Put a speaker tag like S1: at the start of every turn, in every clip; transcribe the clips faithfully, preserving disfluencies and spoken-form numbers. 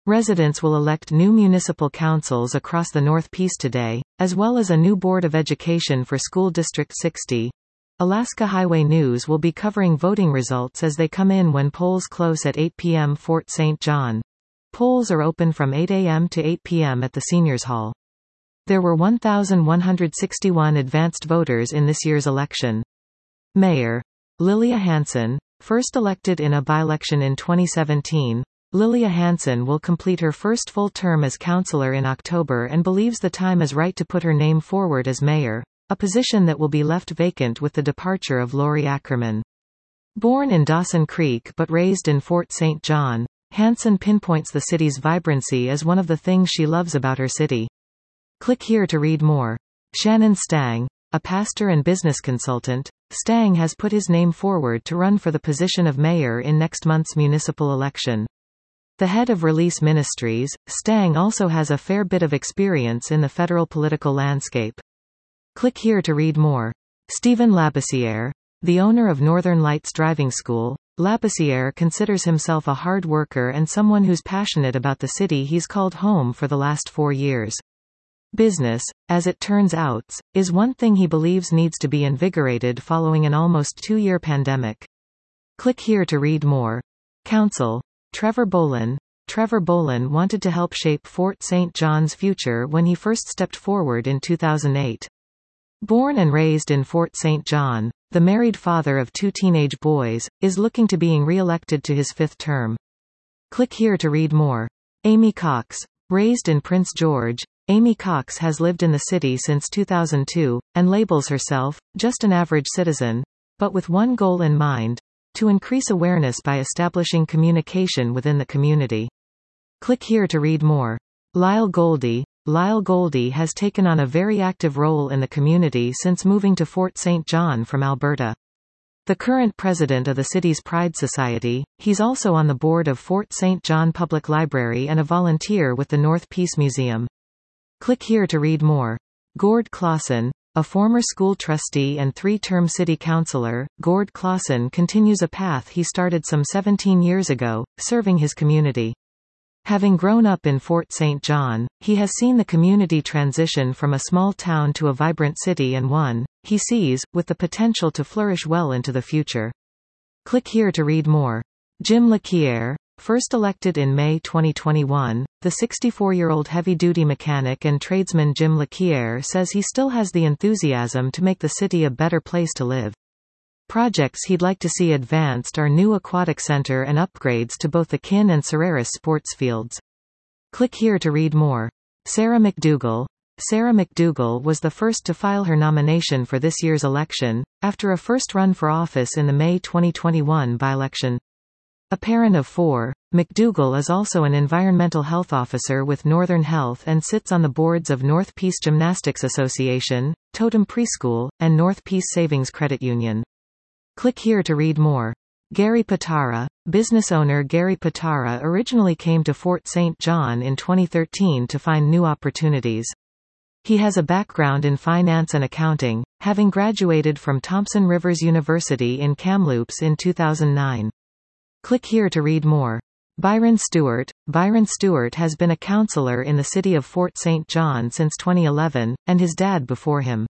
S1: Residents will elect new municipal councils across the North Peace today, as well as a new Board of Education for School District sixty. Alaska Highway News will be covering voting results as they come in when polls close at eight p m Fort Saint John. Polls are open from eight a m to eight p m at the Seniors Hall. There were one thousand one hundred sixty-one advanced voters in this year's election. Mayor. Lilia Hansen, first elected in a by-election in twenty seventeen. Lilia Hansen will complete her first full term as councillor in October and believes the time is right to put her name forward as mayor, a position that will be left vacant with the departure of Lori Ackerman. Born in Dawson Creek but raised in Fort Saint John, Hansen pinpoints the city's vibrancy as one of the things she loves about her city. Click here to read more. Shannon Stang, a pastor and business consultant, Stang has put his name forward to run for the position of mayor in next month's municipal election. The head of Release Ministries, Stang also has a fair bit of experience in the federal political landscape. Click here to read more. Stephen Labissiere, the owner of Northern Lights Driving School, Labissiere considers himself a hard worker and someone who's passionate about the city he's called home for the last four years. Business, as it turns out, is one thing he believes needs to be invigorated following an almost two-year pandemic. Click here to read more. Council. Trevor Bolin. Trevor Bolin wanted to help shape Fort Saint John's future when he first stepped forward in two thousand eight. Born and raised in Fort Saint John, the married father of two teenage boys, is looking to being re-elected to his fifth term. Click here to read more. Amy Cox. Raised in Prince George, Amy Cox has lived in the city since two thousand two, and labels herself, just an average citizen, but with one goal in mind: to increase awareness by establishing communication within the community. Click here to read more. Lyle Goldie. Lyle Goldie has taken on a very active role in the community since moving to Fort Saint John from Alberta. The current president of the city's Pride Society, he's also on the board of Fort Saint John Public Library and a volunteer with the North Peace Museum. Click here to read more. Gord Clausen. A former school trustee and three-term city councillor, Gord Clausen continues a path he started some seventeen years ago, serving his community. Having grown up in Fort Saint John, he has seen the community transition from a small town to a vibrant city and one, he sees, with the potential to flourish well into the future. Click here to read more. Jim Laquiere. First elected in May twenty twenty-one, the sixty-four-year-old heavy-duty mechanic and tradesman Jim Laquiere says he still has the enthusiasm to make the city a better place to live. Projects he'd like to see advanced are new aquatic center and upgrades to both the Kin and Sararis sports fields. Click here to read more. Sarah McDougall. Sarah McDougall was the first to file her nomination for this year's election, after a first run for office in the May twenty twenty-one by-election. A parent of four, McDougall is also an environmental health officer with Northern Health and sits on the boards of North Peace Gymnastics Association, Totem Preschool, and North Peace Savings Credit Union. Click here to read more. Gary Patara. Business owner Gary Patara originally came to Fort Saint John in twenty thirteen to find new opportunities. He has a background in finance and accounting, having graduated from Thompson Rivers University in Kamloops in two thousand nine. Click here to read more. Byron Stewart. Byron Stewart has been a councillor in the city of Fort Saint John since twenty eleven, and his dad before him.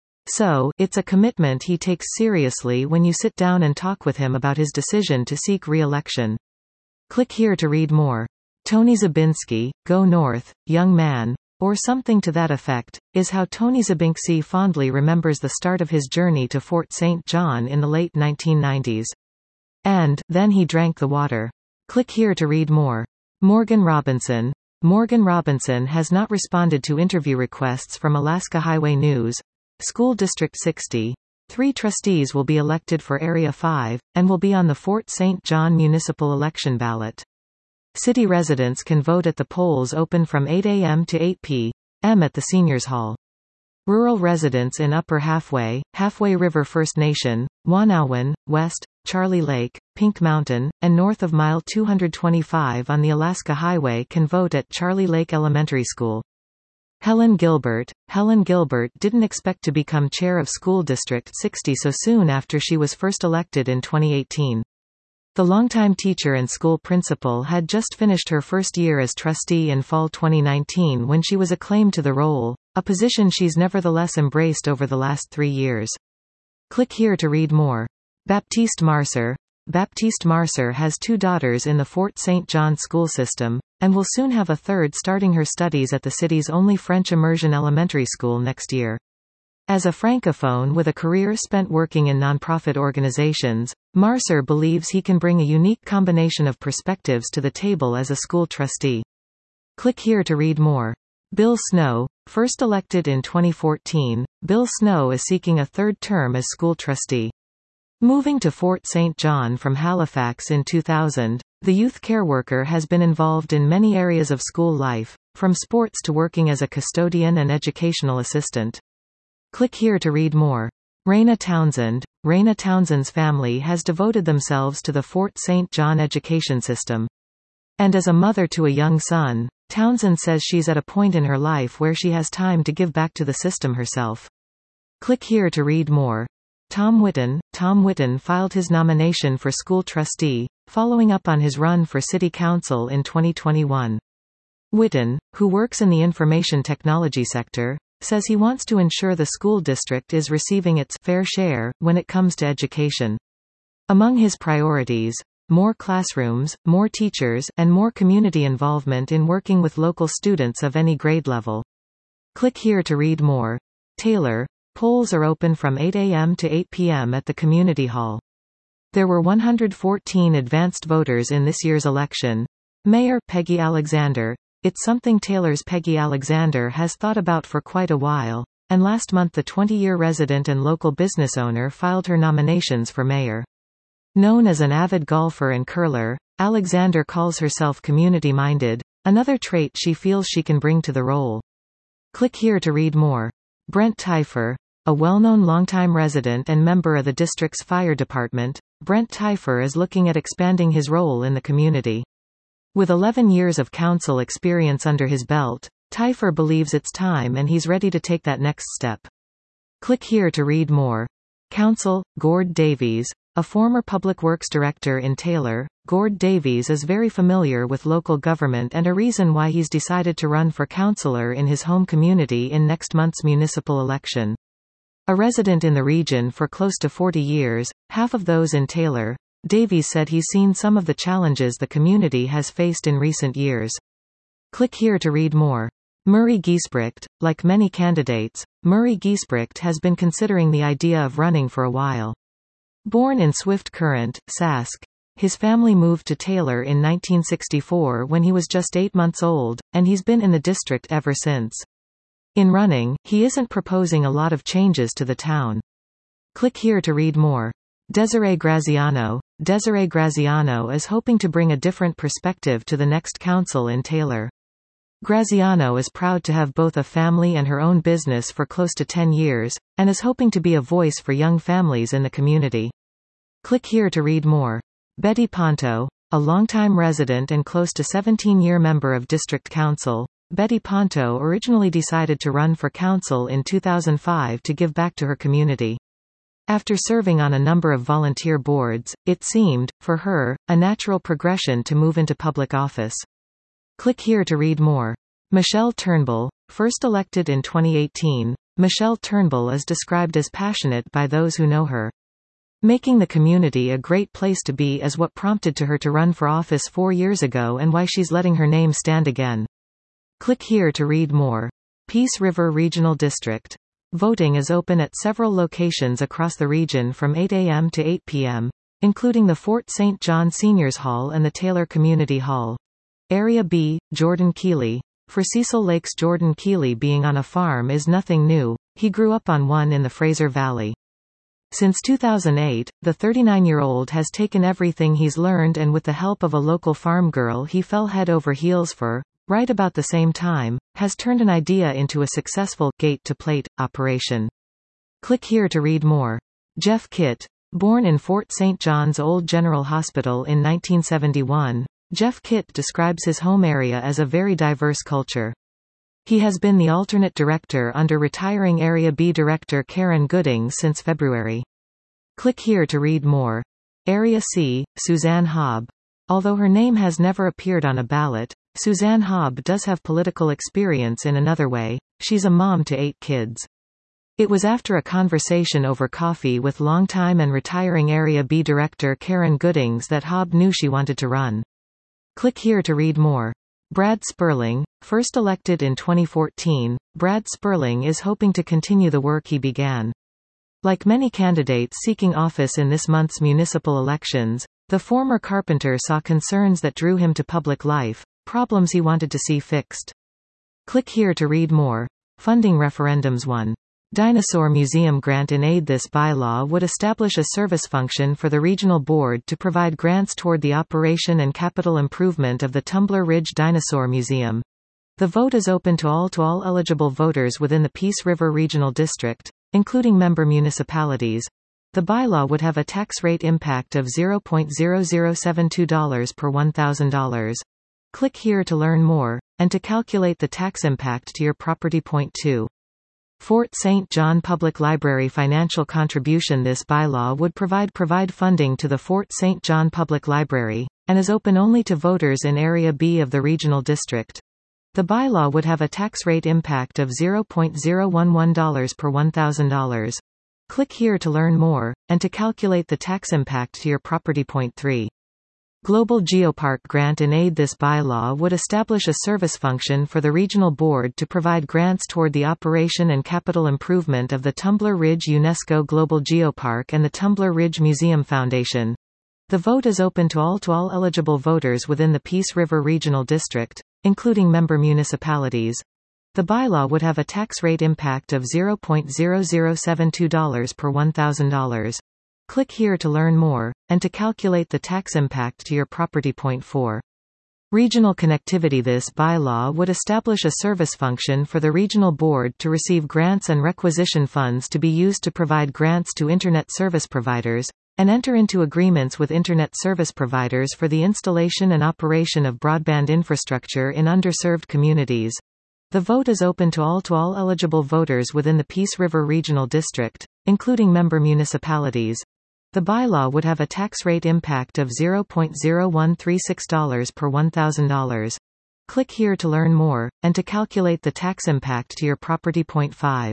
S1: So, it's a commitment he takes seriously when you sit down and talk with him about his decision to seek re-election. Click here to read more. Tony Zabinski. Go North, young man, or something to that effect, is how Tony Zabinski fondly remembers the start of his journey to Fort Saint John in the late nineteen nineties. And, then he drank the water. Click here to read more. Morgan Robinson. Morgan Robinson has not responded to interview requests from Alaska Highway News. School District sixty. Three trustees will be elected for Area five, and will be on the Fort Saint John municipal election ballot. City residents can vote at the polls open from eight a m to eight p m at the Seniors Hall. Rural residents in Upper Halfway, Halfway River First Nation, Wanauwen, West, Charlie Lake, Pink Mountain, and north of Mile two hundred twenty-five on the Alaska Highway can vote at Charlie Lake Elementary School. Helen Gilbert. Helen Gilbert didn't expect to become chair of School District sixty so soon after she was first elected in twenty eighteen. The longtime teacher and school principal had just finished her first year as trustee in fall twenty nineteen when she was acclaimed to the role, a position she's nevertheless embraced over the last three years. Click here to read more. Baptiste Marcer. Baptiste Marcer has two daughters in the Fort Saint John school system, and will soon have a third starting her studies at the city's only French immersion elementary school next year. As a francophone with a career spent working in nonprofit organizations, Marcer believes he can bring a unique combination of perspectives to the table as a school trustee. Click here to read more. Bill Snow. First elected in twenty fourteen, Bill Snow is seeking a third term as school trustee. Moving to Fort Saint John from Halifax in two thousand, the youth care worker has been involved in many areas of school life, from sports to working as a custodian and educational assistant. Click here to read more. Raina Townsend. Raina Townsend's family has devoted themselves to the Fort Saint John education system. And as a mother to a young son, Townsend says she's at a point in her life where she has time to give back to the system herself. Click here to read more. Tom Whitten. Tom Whitten filed his nomination for school trustee, following up on his run for city council in twenty twenty-one. Whitten, who works in the information technology sector, says he wants to ensure the school district is receiving its fair share when it comes to education. Among his priorities, more classrooms, more teachers, and more community involvement in working with local students of any grade level. Click here to read more. Taylor. Polls are open from eight A M to eight P M at the community hall. There were one hundred fourteen advanced voters in this year's election. Mayor Peggy Alexander. It's something Taylor's Peggy Alexander has thought about for quite a while, and last month the twenty-year resident and local business owner filed her nominations for mayor. Known as an avid golfer and curler, Alexander calls herself community-minded, another trait she feels she can bring to the role. Click here to read more. Brent Teifer. A well-known longtime resident and member of the district's fire department, Brent Teifer is looking at expanding his role in the community. With eleven years of council experience under his belt, Teifer believes it's time and he's ready to take that next step. Click here to read more. Council. Gord Davies. A former public works director in Taylor, Gord Davies is very familiar with local government and a reason why he's decided to run for councillor in his home community in next month's municipal election. A resident in the region for close to forty years, half of those in Taylor, Davies said he's seen some of the challenges the community has faced in recent years. Click here to read more. Murray Giesbrecht. Like many candidates, Murray Giesbrecht has been considering the idea of running for a while. Born in Swift Current, Sask, his family moved to Taylor in nineteen sixty-four when he was just eight months old, and he's been in the district ever since. In running, he isn't proposing a lot of changes to the town. Click here to read more. Desiree Graziano. Desiree Graziano is hoping to bring a different perspective to the next council in Taylor. Graziano is proud to have both a family and her own business for close to ten years, and is hoping to be a voice for young families in the community. Click here to read more. Betty Ponto. A longtime resident and close to seventeen-year member of District Council, Betty Ponto originally decided to run for council in two thousand five to give back to her community. After serving on a number of volunteer boards, it seemed, for her, a natural progression to move into public office. Click here to read more. Michelle Turnbull. First elected in twenty eighteen, Michelle Turnbull is described as passionate by those who know her. Making the community a great place to be is what prompted to her to run for office four years ago and why she's letting her name stand again. Click here to read more. Peace River Regional District. Voting is open at several locations across the region from eight A M to eight P M, including the Fort Saint John Seniors Hall and the Taylor Community Hall. Area B, Jordan Keeley. For Cecil Lakes, Jordan Keeley being on a farm is nothing new, he grew up on one in the Fraser Valley. Since two thousand eight, the thirty-nine-year-old has taken everything he's learned and with the help of a local farm girl he fell head over heels for, right about the same time, has turned an idea into a successful gate-to-plate operation. Click here to read more. Jeff Kitt. Born in Fort Saint John's Old General Hospital in nineteen seventy-one, Jeff Kitt describes his home area as a very diverse culture. He has been the alternate director under retiring Area B Director Karen Gooding since February. Click here to read more. Area C, Suzanne Hobb. Although her name has never appeared on a ballot, Suzanne Hobb does have political experience in another way. She's a mom to eight kids. It was after a conversation over coffee with longtime and retiring Area B Director Karen Goodings that Hobb knew she wanted to run. Click here to read more. Brad Sperling, first elected in twenty fourteen, Brad Sperling is hoping to continue the work he began. Like many candidates seeking office in this month's municipal elections, the former carpenter saw concerns that drew him to public life, problems he wanted to see fixed. Click here to read more. Funding referendums. one. Dinosaur Museum grant in aid. This bylaw would establish a service function for the regional board to provide grants toward the operation and capital improvement of the Tumbler Ridge Dinosaur Museum. The vote is open to all to all eligible voters within the Peace River Regional District, including member municipalities. The bylaw would have a tax rate impact of zero point zero zero seven two dollars per one thousand dollars. Click here to learn more, and to calculate the tax impact to your property. Point two. Fort Saint John Public Library financial contribution. This bylaw would provide provide funding to the Fort Saint John Public Library, and is open only to voters in Area B of the regional district. The bylaw would have a tax rate impact of zero point zero one one dollars per one thousand dollars. Click here to learn more, and to calculate the tax impact to your property. Point three. Global Geopark grant in aid. This bylaw would establish a service function for the regional board to provide grants toward the operation and capital improvement of the Tumbler Ridge UNESCO Global Geopark and the Tumbler Ridge Museum Foundation. The vote is open to all to all eligible voters within the Peace River Regional District, including member municipalities. The bylaw would have a tax rate impact of zero point zero zero seven two dollars per one thousand dollars. Click here to learn more, and to calculate the tax impact to your property. Point four. Regional connectivity. This bylaw would establish a service function for the regional board to receive grants and requisition funds to be used to provide grants to Internet service providers, and enter into agreements with Internet service providers for the installation and operation of broadband infrastructure in underserved communities. The vote is open to all to all eligible voters within the Peace River Regional District, including member municipalities. The bylaw would have a tax rate impact of zero point zero one three six dollars per one thousand dollars. Click here to learn more, and to calculate the tax impact to your property. Point five.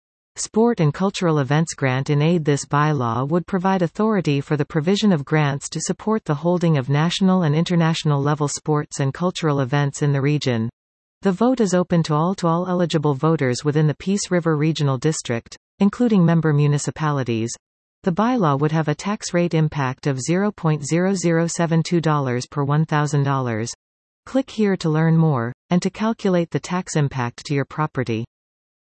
S1: Sport and Cultural Events grant in aid. This bylaw would provide authority for the provision of grants to support the holding of national and international level sports and cultural events in the region. The vote is open to all to all eligible voters within the Peace River Regional District, including member municipalities. The bylaw would have a tax rate impact of zero point zero zero seven two dollars per one thousand dollars. Click here to learn more, and to calculate the tax impact to your property.